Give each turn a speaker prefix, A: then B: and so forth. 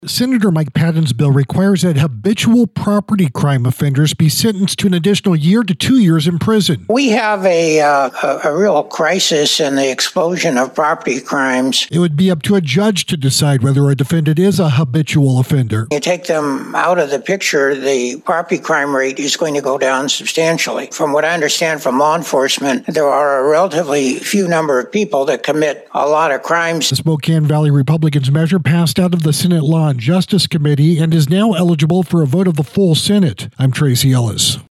A: Senator Mike Patton's bill requires that habitual property crime offenders be sentenced to an additional year to 2 years in prison.
B: We have a real crisis in the explosion of property crimes.
A: It would be up to a judge to decide whether a defendant is a habitual offender.
B: You take them out of the picture, the property crime rate is going to go down substantially. From what I understand from law enforcement, there are a relatively few number of people that commit a lot of crimes.
A: The Spokane Valley Republicans measure passed out of the Senate Law and Justice Committee and is now eligible for a vote of the full Senate. I'm Tracy Ellis.